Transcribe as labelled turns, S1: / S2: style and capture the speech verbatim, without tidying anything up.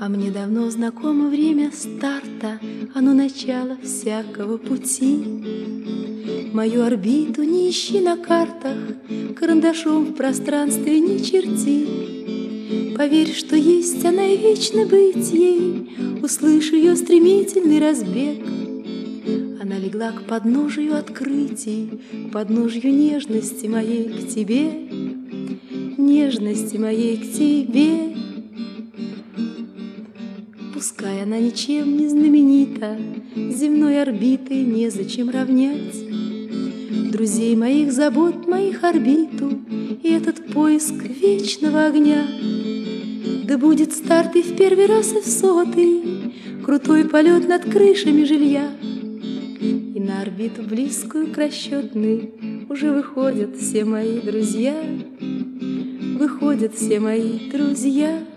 S1: А мне давно знакомо время старта, оно начало всякого пути. Мою орбиту не ищи на картах, карандашом в пространстве не черти. Поверь, что есть она и вечно быть ей, услышь ее стремительный разбег. Она легла к подножию открытий, к подножью нежности моей к тебе, нежности моей к тебе. Пускай она ничем не знаменита, земной орбитой незачем равнять друзей моих, забот моих орбиту и этот поиск вечного огня. Да будет старт и в первый раз, и в сотый, крутой полет над крышами жилья. И на орбиту близкую к расчетной уже выходят все мои друзья, выходят все мои друзья.